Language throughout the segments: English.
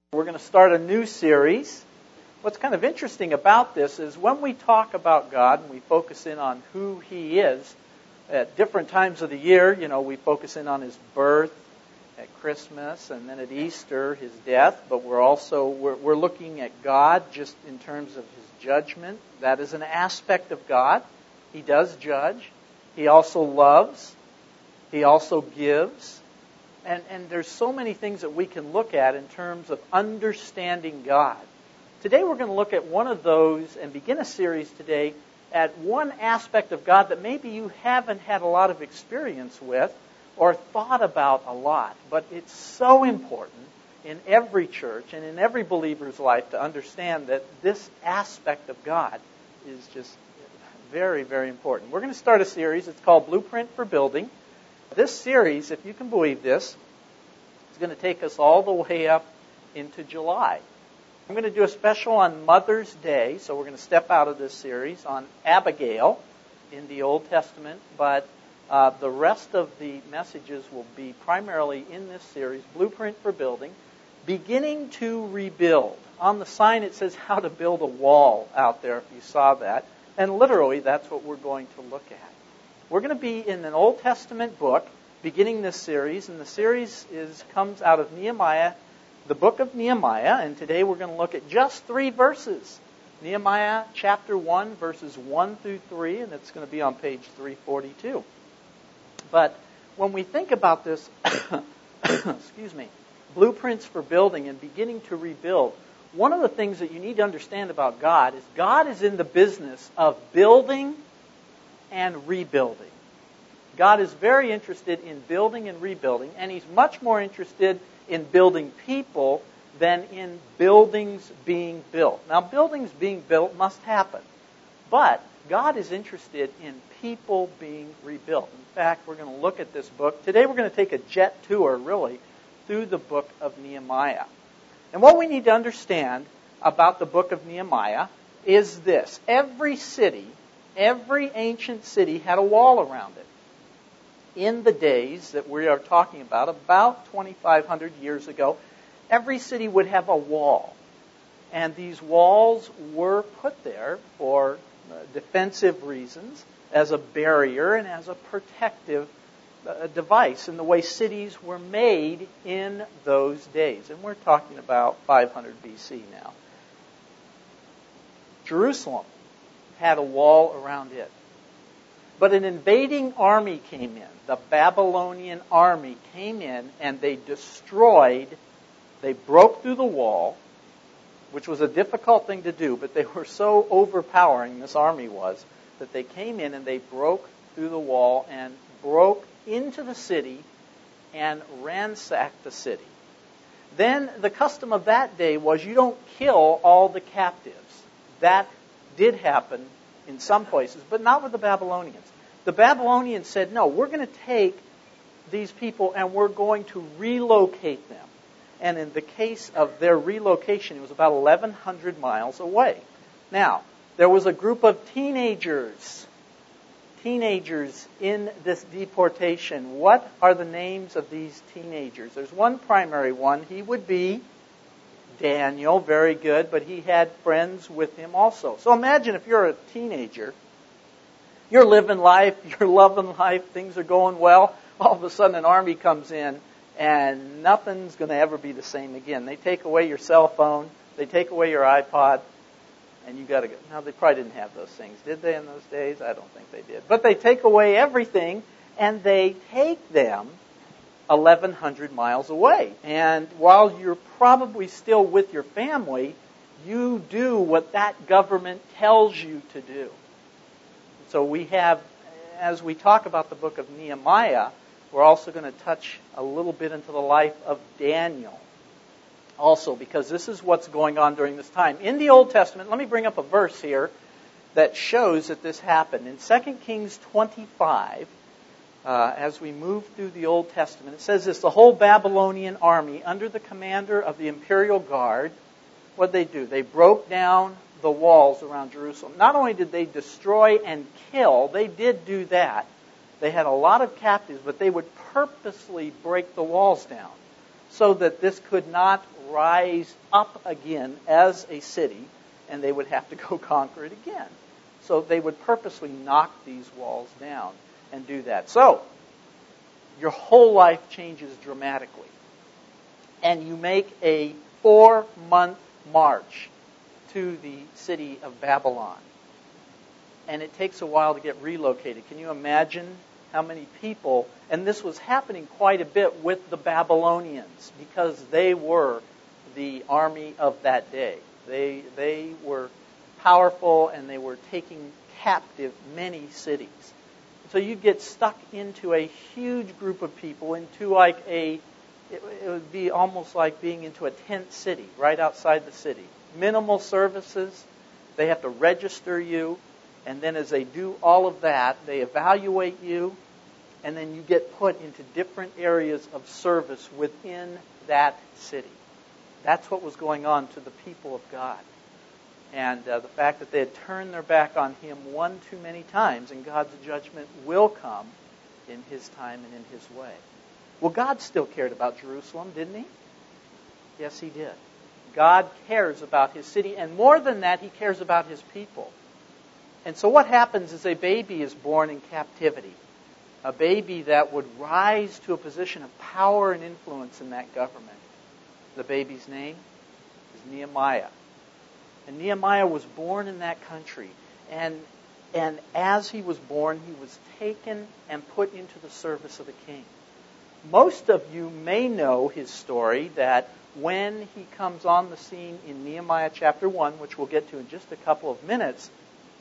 We're going to start a new series. What's kind of interesting about this is when we talk about God and we focus in on who He is, at different times of the year, we focus in on His birth at Christmas and then at Easter, His death, but we're looking at God just in terms of His judgment. That is an aspect of God. He does judge. He also loves. He also gives. And there's so many things that we can look at in terms of understanding God. Today we're going to look at one of those and begin a series today at one aspect of God that maybe you haven't had a lot of experience with or thought about a lot. But it's so important in every church and in every believer's life to understand that this aspect of God is just very, very important. We're going to start a series. It's called Blueprint for Building. This series, if you can believe this, is going to take us all the way up into July. I'm going to do a special on Mother's Day, so we're going to step out of this series on Abigail in the Old Testament, but the rest of the messages will be primarily in this series, Blueprint for Building, beginning to rebuild. On the sign it says how to build a wall out there, if you saw that, and literally that's what we're going to look at. We're going to be in an Old Testament book beginning this series, and the series comes out of Nehemiah, the book of Nehemiah, and today we're going to look at just 3 verses. Nehemiah chapter 1, verses 1 through 3, and it's going to be on page 342. But when we think about this, blueprints for building and beginning to rebuild, one of the things that you need to understand about God is in the business of building and rebuilding. God is very interested in building and rebuilding, and He's much more interested in building people than in buildings being built. Now, buildings being built must happen, but God is interested in people being rebuilt. In fact, we're going to look at this book. Today we're going to take a jet tour, really, through the book of Nehemiah. And what we need to understand about the book of Nehemiah is this. Every ancient city had a wall around it. In the days that we are talking about 2,500 years ago, every city would have a wall. And these walls were put there for defensive reasons, as a barrier and as a protective device in the way cities were made in those days. And we're talking about 500 BC now. Jerusalem had a wall around it. But an invading army came in. The Babylonian army came in and they broke through the wall, which was a difficult thing to do, but they were so overpowering, this army was, that they came in and they broke through the wall and broke into the city and ransacked the city. Then the custom of that day was you don't kill all the captives. That did happen in some places, but not with the Babylonians. The Babylonians said, no, we're going to take these people and we're going to relocate them. And in the case of their relocation, it was about 1,100 miles away. Now, there was a group of teenagers in this deportation. What are the names of these teenagers? There's one primary one. He would be Daniel, very good, but he had friends with him also. So imagine if you're a teenager, you're living life, you're loving life, things are going well, all of a sudden an army comes in and nothing's going to ever be the same again. They take away your cell phone, they take away your iPod, and you got to go. Now, they probably didn't have those things, did they, in those days? I don't think they did. But they take away everything, and they take them 1,100 miles away. And while you're probably still with your family, you do what that government tells you to do. So we have, as we talk about the book of Nehemiah, we're also going to touch a little bit into the life of Daniel. Also, because this is what's going on during this time. In the Old Testament, let me bring up a verse here that shows that this happened. In 2 Kings 25, as we move through the Old Testament, it says this: the whole Babylonian army under the commander of the imperial guard, what did they do? They broke down the walls around Jerusalem. Not only did they destroy and kill, they did do that. They had a lot of captives, but they would purposely break the walls down so that this could not rise up again as a city, and they would have to go conquer it again. So they would purposely knock these walls down and do that. So your whole life changes dramatically. And you make a 4-month march to the city of Babylon. And it takes a while to get relocated. Can you imagine how many people, and this was happening quite a bit with the Babylonians, because they were the army of that day. They were powerful, and they were taking captive many cities. So you'd get stuck into a huge group of people, into like it would be almost like being into a tent city right outside the city. Minimal services. They have to register you. And then as they do all of that, they evaluate you. And then you get put into different areas of service within that city. That's what was going on to the people of God. And the fact that they had turned their back on Him one too many times, and God's judgment will come in His time and in His way. Well, God still cared about Jerusalem, didn't He? Yes, He did. God cares about His city, and more than that, He cares about His people. And so what happens is a baby is born in captivity, a baby that would rise to a position of power and influence in that government. The baby's name is Nehemiah. And Nehemiah was born in that country. And as he was born, he was taken and put into the service of the king. Most of you may know his story, that when he comes on the scene in Nehemiah chapter 1, which we'll get to in just a couple of minutes,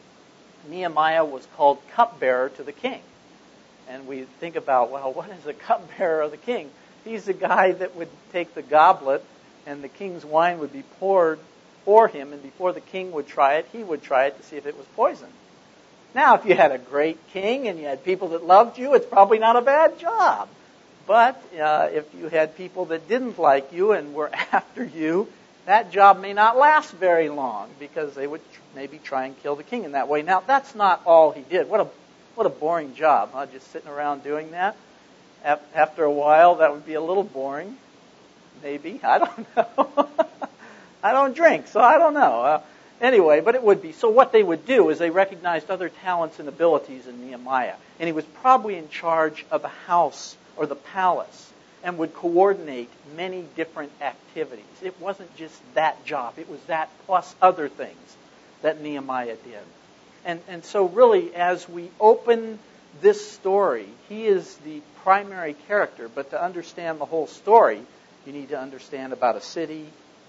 Nehemiah was called cupbearer to the king. And we think about, well, what is a cupbearer of the king? He's the guy that would take the goblet, and the king's wine would be poured for him, and before the king would try it, he would try it to see if it was poison. Now, if you had a great king and you had people that loved you, it's probably not a bad job. But if you had people that didn't like you and were after you, that job may not last very long, because they would maybe try and kill the king in that way. Now, that's not all he did. What a boring job, huh? Just sitting around doing that. After a while, that would be a little boring. Maybe. I don't know. I don't drink, so I don't know. Anyway, but it would be. So what they would do is they recognized other talents and abilities in Nehemiah. And he was probably in charge of the house or the palace, and would coordinate many different activities. It wasn't just that job. It was that plus other things that Nehemiah did. And so really, as we open this story, he is the primary character. But to understand the whole story, you need to understand about a city,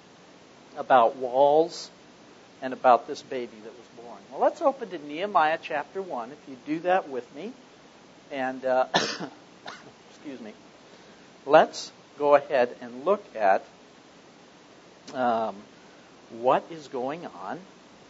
about walls, and about this baby that was born. Well, let's open to Nehemiah chapter 1, if you do that with me. And, excuse me. Let's go ahead and look at what is going on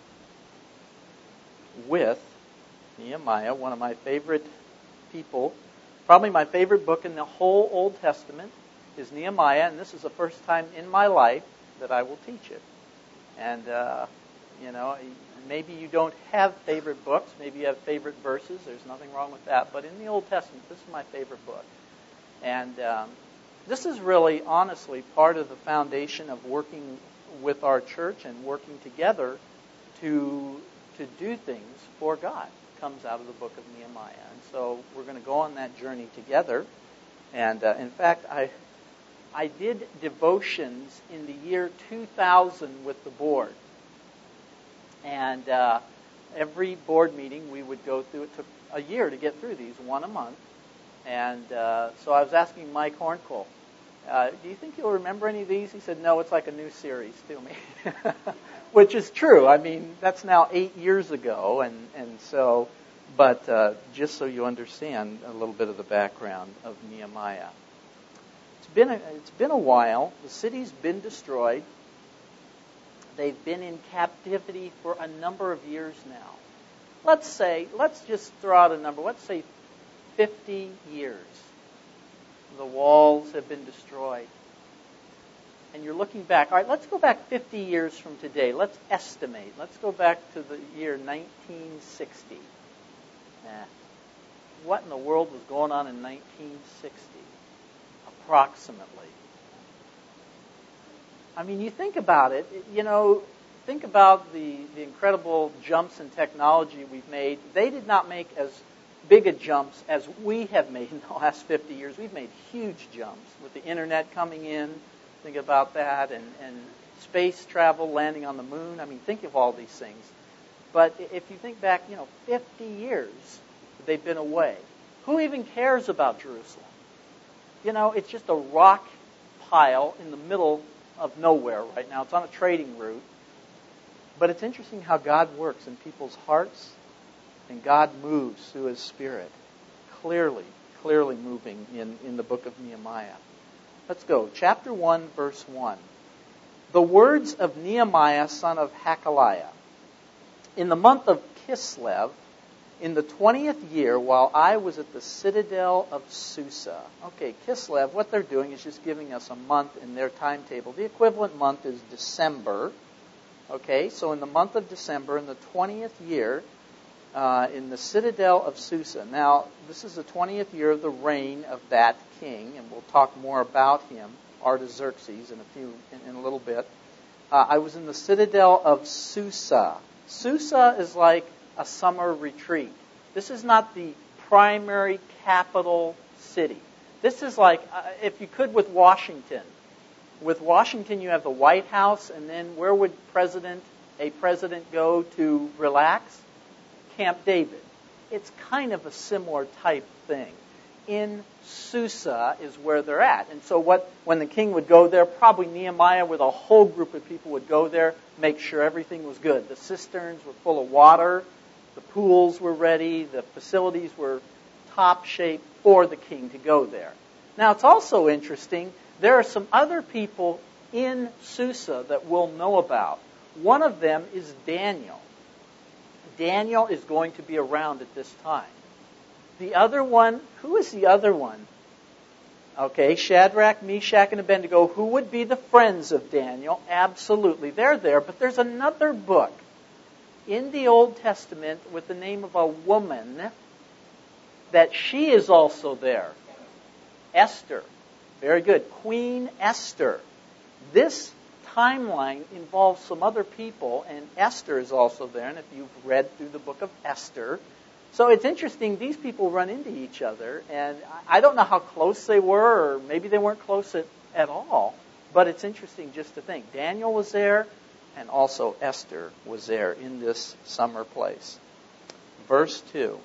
with Nehemiah, one of my favorite people. Probably my favorite book in the whole Old Testament is Nehemiah, and this is the first time in my life that I will teach it. And, maybe you don't have favorite books. Maybe you have favorite verses. There's nothing wrong with that. But in the Old Testament, this is my favorite book. And this is really, honestly, part of the foundation of working with our church and working together to do things for God. It comes out of the book of Nehemiah. And so we're going to go on that journey together. And in fact, I did devotions in the year 2000 with the board. And every board meeting we would go through. It took a year to get through these, one a month. And so I was asking Mike Hornkohl, do you think you'll remember any of these? He said, no, it's like a new series to me. Which is true. I mean, that's now 8 years ago. And so, but just so you understand a little bit of the background of Nehemiah. It's been a while. The city's been destroyed. They've been in captivity for a number of years now. Let's just throw out a number. Let's say 50 years. The walls have been destroyed. And you're looking back. All right, let's go back 50 years from today. Let's estimate. Let's go back to the year 1960. What in the world was going on in 1960? Approximately. I mean, you think about it, think about the incredible jumps in technology we've made. They did not make as big a jumps as we have made in the last 50 years. We've made huge jumps with the internet coming in. Think about that, and space travel, landing on the moon. I mean, think of all these things. But if you think back, 50 years they've been away. Who even cares about Jerusalem? It's just a rock pile in the middle of nowhere right now. It's on a trading route. But it's interesting how God works in people's hearts, and God moves through His Spirit, clearly moving in the book of Nehemiah. Let's go. Chapter 1, verse 1. The words of Nehemiah, son of Hakaliah. In the month of Kislev, in the 20th year, while I was at the citadel of Susa. Okay, Kislev, what they're doing is just giving us a month in their timetable. The equivalent month is December. Okay, so in the month of December, in the 20th year, in the citadel of Susa. Now, this is the 20th year of the reign of that king, and we'll talk more about him, Artaxerxes, in a little bit. I was in the citadel of Susa. Susa is like a summer retreat. This is not the primary capital city. This is like, if you could, with Washington. With Washington, you have the White House, and then where would a president go to relax? Camp David. It's kind of a similar type thing. In Susa is where they're at. And so when the king would go there, probably Nehemiah with a whole group of people would go there, make sure everything was good. The cisterns were full of water, the pools were ready, the facilities were top shape for the king to go there. Now, it's also interesting, there are some other people in Susa that we'll know about. One of them is Daniel. Daniel is going to be around at this time. The other one, who is the other one? Okay, Shadrach, Meshach, and Abednego. Who would be the friends of Daniel? Absolutely, they're there. But there's another book in the Old Testament with the name of a woman that she is also there. Esther. Very good. Queen Esther. This timeline involves some other people, and Esther is also there. And if you've read through the book of Esther, so it's interesting, these people run into each other, and I don't know how close they were, or maybe they weren't close at all, but it's interesting just to think. Daniel was there, and also Esther was there in this summer place. Verse 2.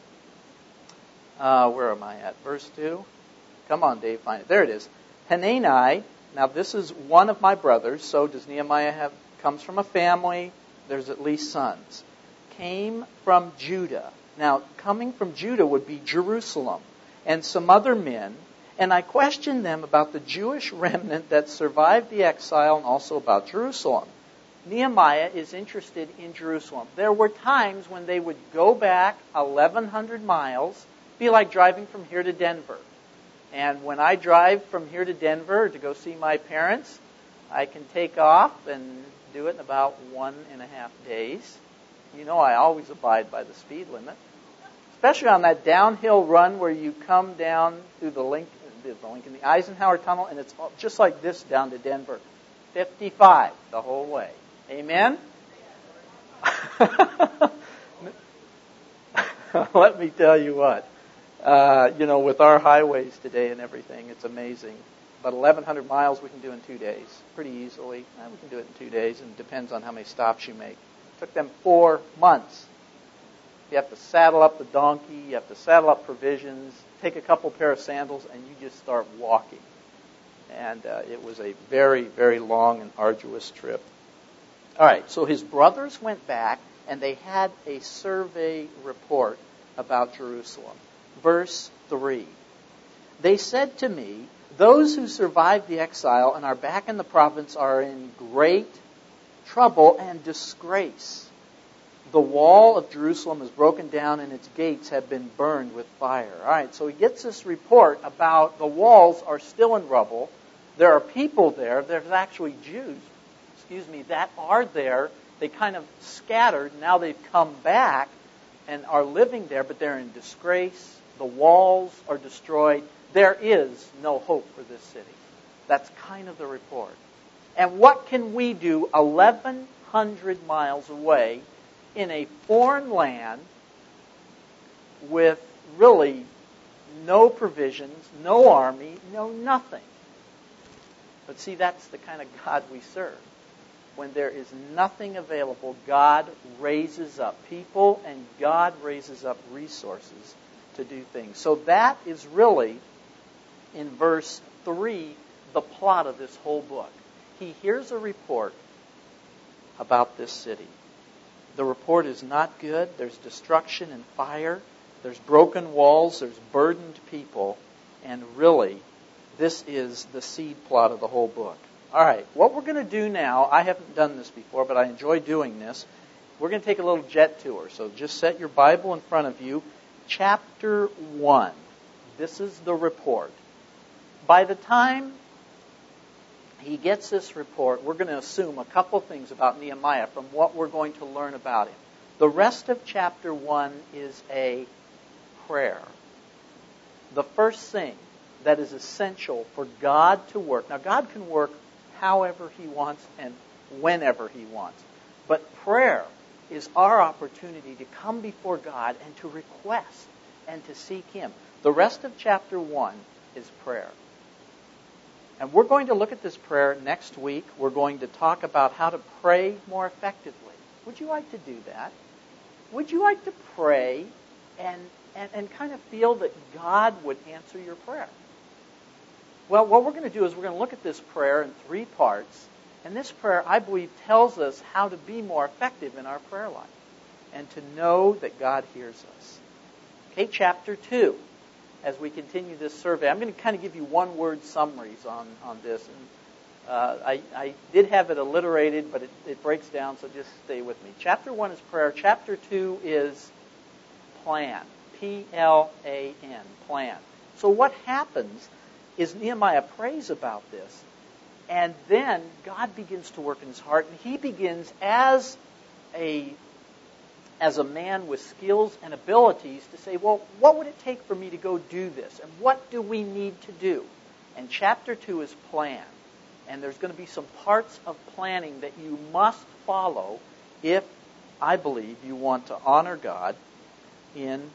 Where am I at? Verse 2? Come on, Dave, find it. There it is. Hanani, now this is one of my brothers, so does Nehemiah comes from a family, there's at least sons, came from Judah. Now, coming from Judah would be Jerusalem and some other men, and I questioned them about the Jewish remnant that survived the exile and also about Jerusalem. Nehemiah is interested in Jerusalem. There were times when they would go back 1,100 miles, be like driving from here to Denver. And when I drive from here to Denver to go see my parents, I can take off and do it in about 1.5 days. You know I always abide by the speed limit. Especially on that downhill run where you come down through the Eisenhower Tunnel, and it's just like this down to Denver. 55 the whole way. Amen? Let me tell you what. With our highways today and everything, it's amazing. But 1,100 miles we can do in 2 days, pretty easily. We can do it in 2 days, and it depends on how many stops you make. It took them 4 months. You have to saddle up the donkey, you have to saddle up provisions, take a couple pair of sandals, and you just start walking. And it was a very, very long and arduous trip. All right, so his brothers went back, and they had a survey report about Jerusalem. Verse 3. They said to me, those who survived the exile and are back in the province are in great trouble and disgrace. The wall of Jerusalem is broken down and its gates have been burned with fire. All right, so he gets this report about the walls are still in rubble. There are people there. There's actually Jews, that are there. They kind of scattered. Now they've come back and are living there, but they're in disgrace. The walls are destroyed. There is no hope for this city. That's kind of the report. And what can we do 1,100 miles away in a foreign land with really no provisions, no army, no nothing? But see, that's the kind of God we serve. When there is nothing available, God raises up people and God raises up resources to do things. So that is really, in verse 3, the plot of this whole book. He hears a report about this city. The report is not good. There's destruction and fire. There's broken walls. There's burdened people. And really, this is the seed plot of the whole book. All right, what we're going to do now, I haven't done this before, but I enjoy doing this. We're going to take a little jet tour. So just set your Bible in front of you. Chapter 1. This is the report. By the time he gets this report, we're going to assume a couple things about Nehemiah from what we're going to learn about him. The rest of chapter 1 is a prayer. The first thing that is essential for God to work. Now, God can work however He wants and whenever He wants. But prayer is our opportunity to come before God and to request and to seek Him. The rest of chapter 1 is prayer. And we're going to look at this prayer next week. We're going to talk about how to pray more effectively. Would you like to do that? Would you like to pray and kind of feel that God would answer your prayer? Well, what we're going to do is we're going to look at this prayer in 3 parts. And this prayer, I believe, tells us how to be more effective in our prayer life and to know that God hears us. Okay, chapter 2. As we continue this survey, I'm going to kind of give you one-word summaries on this. And I did have it alliterated, but it breaks down, so just stay with me. Chapter 1 is prayer. Chapter 2 is plan. P-L-A-N, plan. So what happens is Nehemiah prays about this, and then God begins to work in his heart, and he begins as a man with skills and abilities to say, well, what would it take for me to go do this? And what do we need to do? And chapter 2 is plan. And there's going to be some parts of planning that you must follow if, I believe, you want to honor God in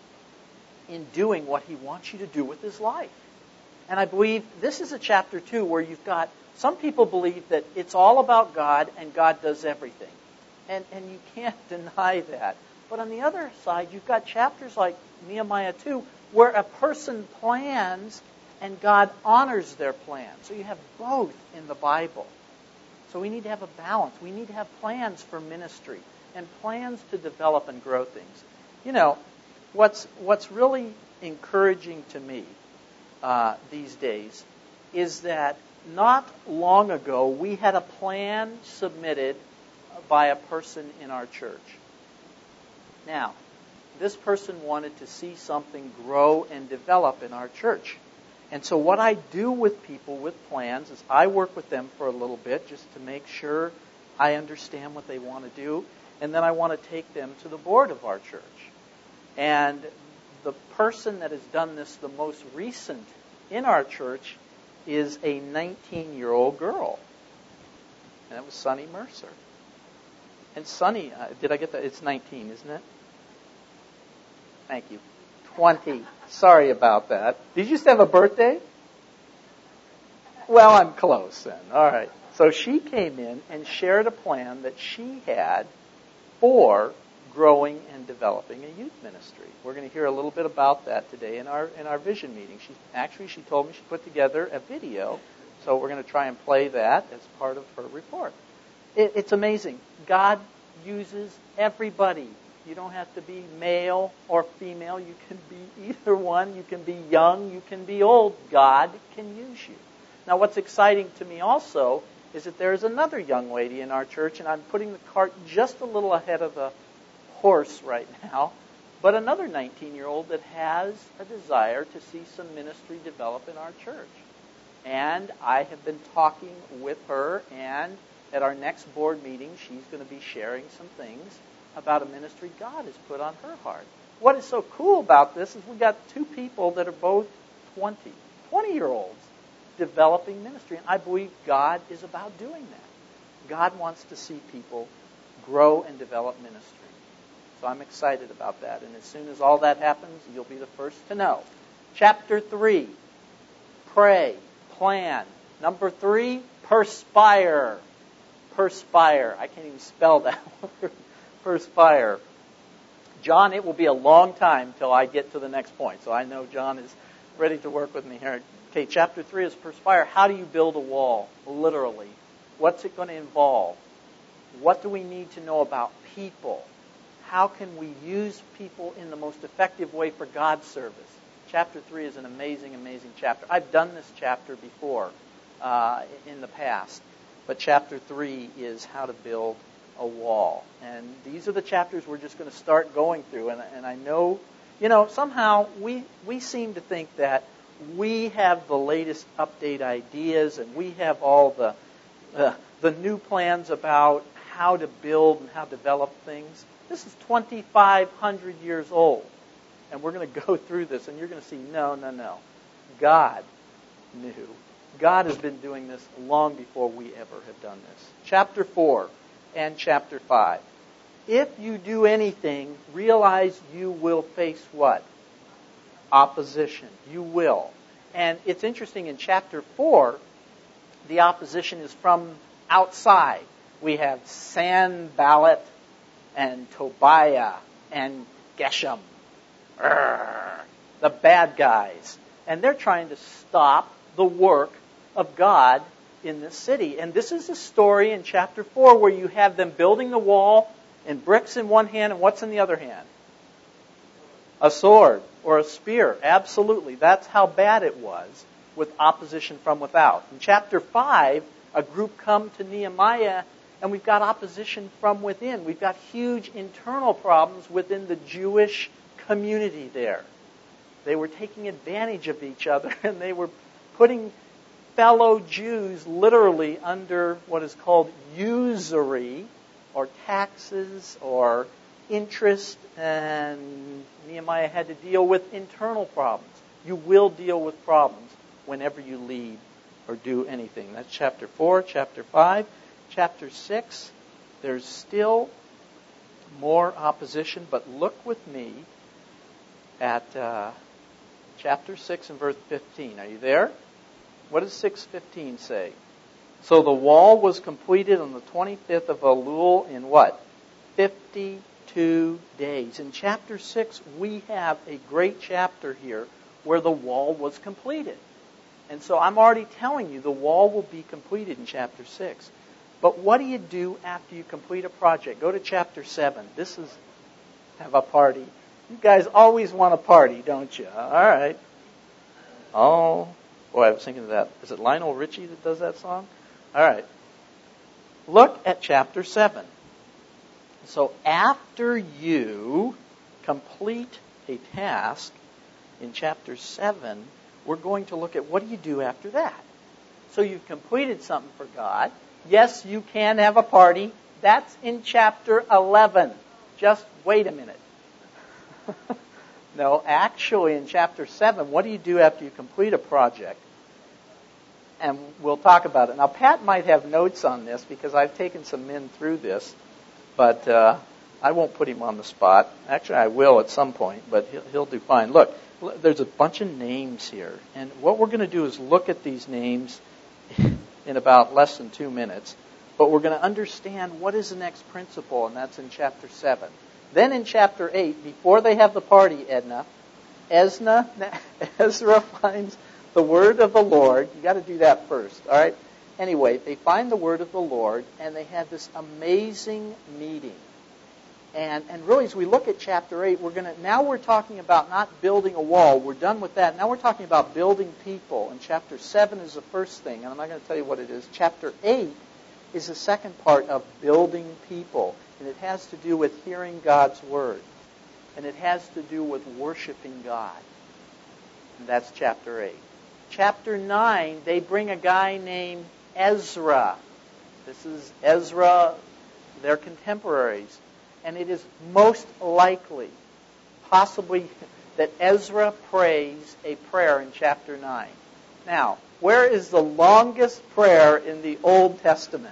doing what He wants you to do with His life. And I believe this is a chapter 2 where you've got, some people believe that it's all about God and God does everything. And you can't deny that. But on the other side, you've got chapters like Nehemiah 2 where a person plans and God honors their plan. So you have both in the Bible. So we need to have a balance. We need to have plans for ministry and plans to develop and grow things. You know, what's really encouraging to me these days is that not long ago we had a plan submitted by a person in our church. Now, this person wanted to see something grow and develop in our church. And so what I do with people with plans is I work with them for a little bit just to make sure I understand what they want to do. And then I want to take them to the board of our church. And the person that has done this the most recent in our church is a 19-year-old girl. And that was Sunny Mercer. And Sunny, did I get that? It's 19, isn't it? Thank you. 20. Sorry about that. Did you just have a birthday? Well, I'm close then. All right. So she came in and shared a plan that she had for growing and developing a youth ministry. We're going to hear a little bit about that today in our vision meeting. She told me she put together a video, so we're going to try and play that as part of her report. It's amazing. God uses everybody. You don't have to be male or female. You can be either one. You can be young. You can be old. God can use you. Now, what's exciting to me also is that there is another young lady in our church, and I'm putting the cart just a little ahead of the horse right now, but another 19-year-old that has a desire to see some ministry develop in our church. And I have been talking with her, and at our next board meeting, she's going to be sharing some things about a ministry God has put on her heart. What is so cool about this is we've got 2 people that are both 20-year-olds. developing ministry. And I believe God is about doing that. God wants to see people grow and develop ministry. So I'm excited about that. And as soon as all that happens, you'll be the first to know. Chapter 3, pray, plan. Number 3, perspire. Perspire. I can't even spell that word. Perspire. John, it will be a long time till I get to the next point. So I know John is ready to work with me here. Okay, chapter 3 is perspire. How do you build a wall? Literally. What's it going to involve? What do we need to know about people? How can we use people in the most effective way for God's service? Chapter 3 is an amazing, amazing chapter. I've done this chapter before in the past. But chapter 3 is how to build a wall. And these are the chapters we're just going to start going through. And I know, somehow we seem to think that we have the latest update ideas and we have all the new plans about how to build and how to develop things. This is 2,500 years old. And we're going to go through this and you're going to see, no. God knew. God has been doing this long before we ever have done this. Chapter 4 and chapter 5. If you do anything, realize you will face what? Opposition. You will. And it's interesting, in chapter 4, the opposition is from outside. We have Sanballat and Tobiah and Geshem. The bad guys. And they're trying to stop the work of God in this city. And this is a story in chapter 4 where you have them building the wall and bricks in one hand, and what's in the other hand? A sword or a spear. Absolutely. That's how bad it was with opposition from without. In chapter 5, a group come to Nehemiah, and we've got opposition from within. We've got huge internal problems within the Jewish community there. They were taking advantage of each other, and they were putting fellow Jews literally under what is called usury, or taxes, or interest, and Nehemiah had to deal with internal problems. You will deal with problems whenever you lead or do anything. That's chapter 4, chapter 5. Chapter 6, there's still more opposition, but look with me at chapter 6 and verse 15. Are you there? What does 6:15 say? So the wall was completed on the 25th of Elul in what? 52 days. In chapter 6, we have a great chapter here where the wall was completed. And so I'm already telling you the wall will be completed in chapter 6. But what do you do after you complete a project? Go to chapter 7. This is have a party. You guys always want a party, don't you? All right. Oh, boy, I was thinking of that. Is it Lionel Richie that does that song? All right. Look at chapter 7. So after you complete a task in chapter 7, we're going to look at what do you do after that. So you've completed something for God. Yes, you can have a party. That's in chapter 11. Just wait a minute. No, actually in chapter 7, what do you do after you complete a project? And we'll talk about it. Now, Pat might have notes on this because I've taken some men through this, but I won't put him on the spot. Actually, I will at some point, but he'll do fine. Look, there's a bunch of names here, and what we're going to do is look at these names in about less than 2 minutes, but we're going to understand what is the next principle, and that's in chapter 7. Then in chapter 8, before they have the party, Ezra finds the word of the Lord. You got to do that first, all right? Anyway, they find the word of the Lord, and they have this amazing meeting. And really, as we look at chapter 8, now we're talking about not building a wall. We're done with that. Now we're talking about building people. And chapter 7 is the first thing, and I'm not going to tell you what it is. Chapter 8 is the second part of building people. And it has to do with hearing God's word. And it has to do with worshiping God. And that's chapter 8. Chapter 9, they bring a guy named Ezra. This is Ezra, their contemporaries. And it is most likely, possibly, that Ezra prays a prayer in chapter 9. Now, Where is the longest prayer in the Old Testament?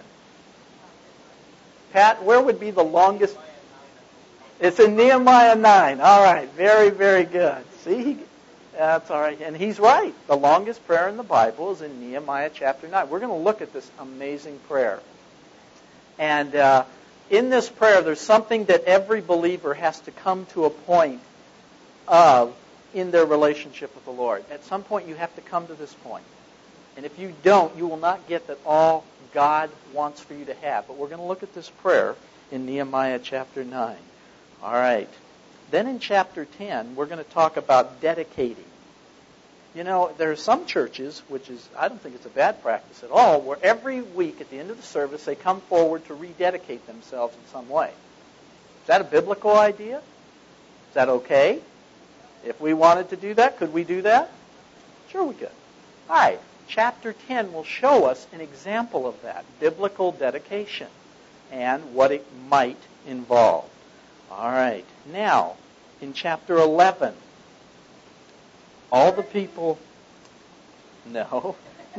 Pat, where would be the longest? It's in Nehemiah 9. All right, very, very good. See, that's all right. And he's right. The longest prayer in the Bible is in Nehemiah chapter 9. We're going to look at this amazing prayer. And in this prayer, there's something that every believer has to come to a point of in their relationship with the Lord. At some point, you have to come to this point. And if you don't, you will not get that all God wants for you to have. But we're going to look at this prayer in Nehemiah chapter 9. All right. Then in chapter 10, we're going to talk about dedicating. You know, there are some churches, which is, I don't think it's a bad practice at all, where every week at the end of the service, they come forward to rededicate themselves in some way. Is that a biblical idea? Is that okay? If we wanted to do that, could we do that? Sure we could. All right. Chapter 10 will show us an example of that, biblical dedication, and what it might involve. All right. Now, in chapter 11, all the people... No.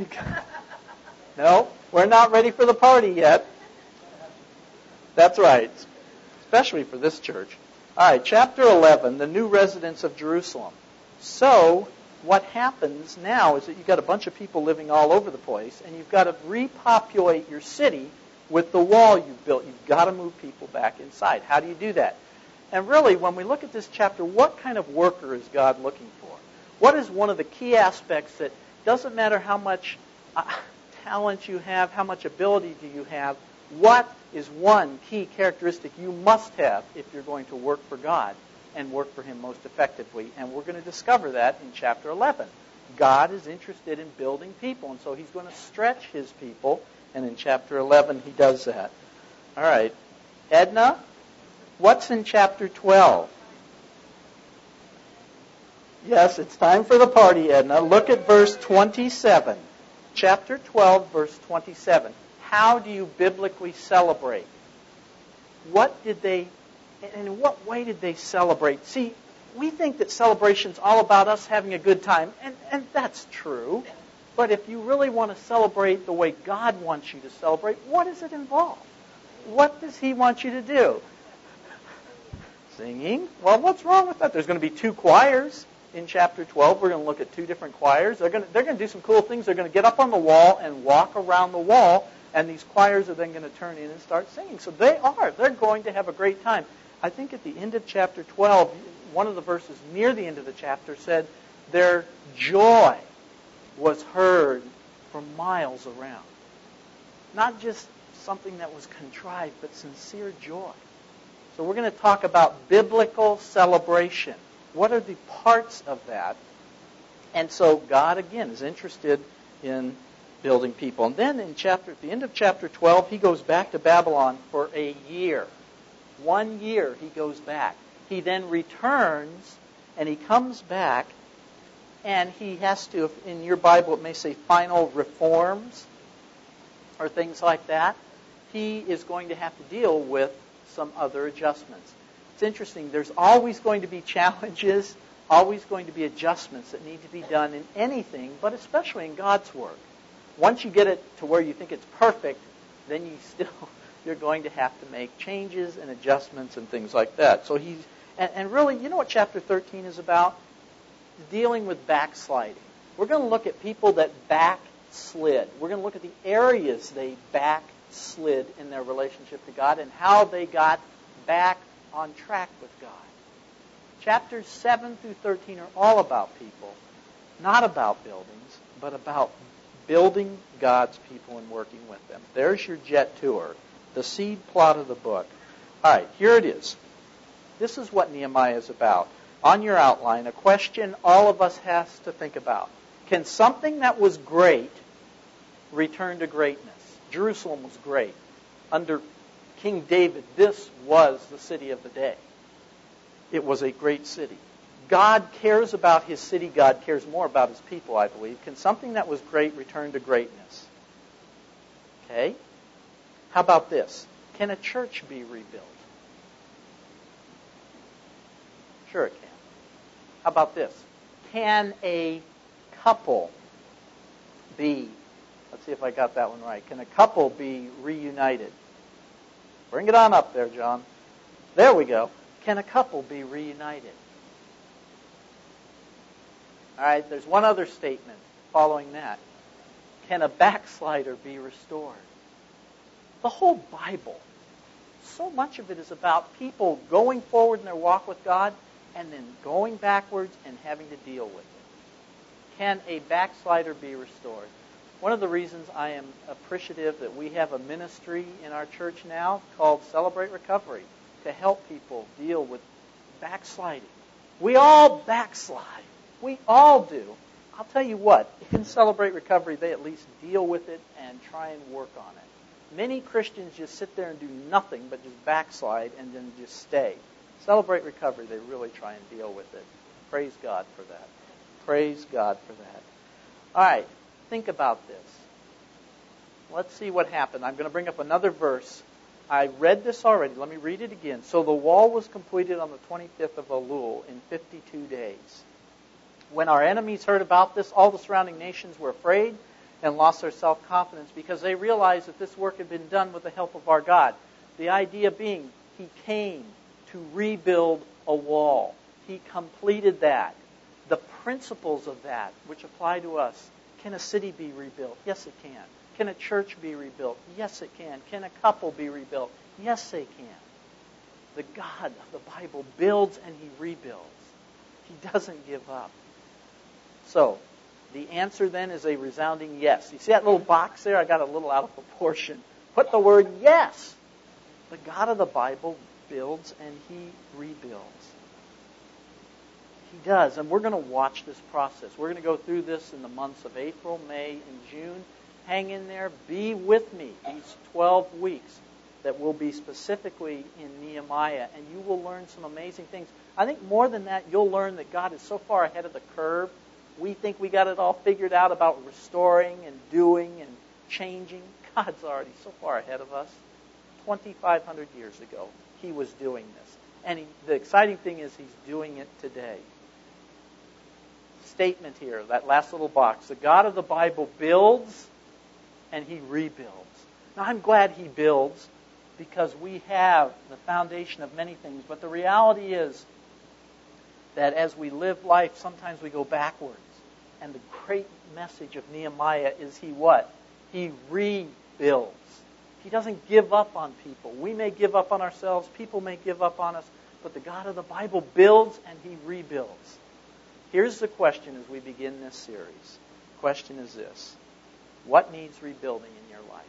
No, we're not ready for the party yet. That's right. Especially for this church. All right, chapter 11, the new residents of Jerusalem. So, what happens now is that you've got a bunch of people living all over the place, and you've got to repopulate your city with the wall you've built. You've got to move people back inside. How do you do that? And really, when we look at this chapter, what kind of worker is God looking for? What is one of the key aspects that doesn't matter how much talent you have, how much ability do you have, what is one key characteristic you must have if you're going to work for God and work for Him most effectively? And we're going to discover that in chapter 11. God is interested in building people, and so He's going to stretch His people, and in chapter 11 He does that. All right. Edna, what's in chapter 12? Yes, it's time for the party, Edna. Look at verse 27. Chapter 12, verse 27. How do you biblically celebrate? What did they, and in what way did they celebrate? See, we think that celebration's all about us having a good time, and that's true. But if you really want to celebrate the way God wants you to celebrate, what does it involve? What does He want you to do? Singing? Well, what's wrong with that? There's going to be 2 choirs. In chapter 12, we're going to look at 2 different choirs. They're going to do some cool things. They're going to get up on the wall and walk around the wall, and these choirs are then going to turn in and start singing. So they're going to have a great time. I think at the end of chapter 12, one of the verses near the end of the chapter said, their joy was heard for miles around. Not just something that was contrived, but sincere joy. So we're going to talk about biblical celebration. What are the parts of that? And so God, again, is interested in building people. And then at the end of chapter 12, He goes back to Babylon for a year. 1 year He goes back. He then returns, and He comes back, and He has to, in your Bible it may say final reforms, or things like that. He is going to have to deal with some other adjustments. It's interesting. There's always going to be challenges, always going to be adjustments that need to be done in anything, but especially in God's work. Once you get it to where you think it's perfect, then you're going to have to make changes and adjustments and things like that. So and really, you know what chapter 13 is about? Dealing with backsliding. We're going to look at people that backslid. We're going to look at the areas they backslid in their relationship to God and how they got back on track with God. Chapters 7 through 13 are all about people, not about buildings, but about building God's people and working with them. There's your jet tour, the seed plot of the book. All right, here it is. This is what Nehemiah is about. On your outline, a question all of us has to think about. Can something that was great return to greatness? Jerusalem was great. Under King David, this was the city of the day. It was a great city. God cares about His city. God cares more about His people, I believe. Can something that was great return to greatness? Okay. How about this? Can a church be rebuilt? Sure it can. How about this? Can a couple be, let's see if I got that one right. Can a couple be reunited? Bring it on up there, John. There we go. Can a couple be reunited? All right, there's one other statement following that. Can a backslider be restored? The whole Bible, so much of it is about people going forward in their walk with God and then going backwards and having to deal with it. Can a backslider be restored? One of the reasons I am appreciative that we have a ministry in our church now called Celebrate Recovery to help people deal with backsliding. We all backslide. We all do. I'll tell you what, in Celebrate Recovery, they at least deal with it and try and work on it. Many Christians just sit there and do nothing but just backslide and then just stay. Celebrate Recovery, they really try and deal with it. Praise God for that. Praise God for that. All right, think about this. Let's see what happened. I'm going to bring up another verse. I read this already. Let me read it again. So the wall was completed on the 25th of Elul in 52 days. When our enemies heard about this, all the surrounding nations were afraid and lost their self-confidence because they realized that this work had been done with the help of our God. The idea being, He came to rebuild a wall. He completed that. The principles of that, which apply to us. Can a city be rebuilt? Yes, it can. Can a church be rebuilt? Yes, it can. Can a couple be rebuilt? Yes, they can. The God of the Bible builds and He rebuilds. He doesn't give up. So, the answer then is a resounding yes. You see that little box there? I got a little out of proportion. Put the word yes. The God of the Bible builds and He rebuilds. He does. And we're going to watch this process. We're going to go through this in the months of April, May, and June. Hang in there. Be with me these 12 weeks that will be specifically in Nehemiah. And you will learn some amazing things. I think more than that, you'll learn that God is so far ahead of the curve. We think we got it all figured out about restoring and doing and changing. God's already so far ahead of us. 2,500 years ago, He was doing this. And the exciting thing is He's doing it today. Statement here, that last little box. The God of the Bible builds and He rebuilds. Now, I'm glad He builds because we have the foundation of many things. But the reality is that as we live life, sometimes we go backwards. And the great message of Nehemiah is he what? He rebuilds. He doesn't give up on people. We may give up on ourselves. People may give up on us. But the God of the Bible builds and He rebuilds. Here's the question as we begin this series. The question is this. What needs rebuilding in your life?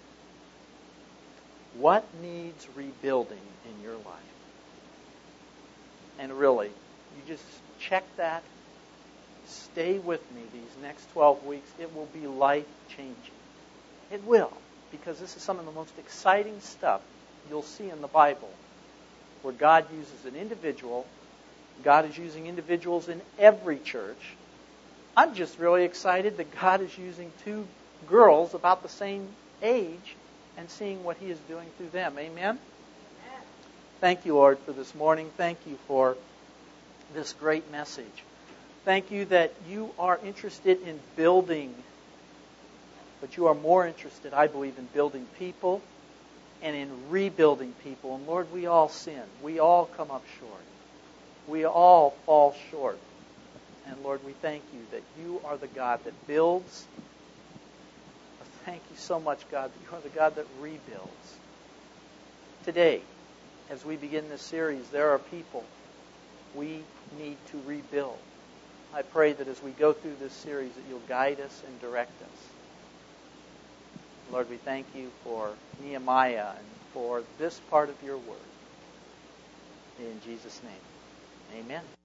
What needs rebuilding in your life? And really, you just check that. Stay with me these next 12 weeks. It will be life-changing. It will, because this is some of the most exciting stuff you'll see in the Bible, where God uses an individual. God is using individuals in every church. I'm just really excited that God is using two girls about the same age and seeing what He is doing through them. Amen? Amen. Thank you, Lord, for this morning. Thank you for this great message. Thank you that you are interested in building, but you are more interested, I believe, in building people and in rebuilding people. And Lord, we all sin. We all come up short. We all fall short. And Lord, we thank you that you are the God that builds. Thank you so much, God, that you are the God that rebuilds. Today, as we begin this series, there are people we need to rebuild. I pray that as we go through this series that you'll guide us and direct us. Lord, we thank you for Nehemiah and for this part of your word. In Jesus' name, amen.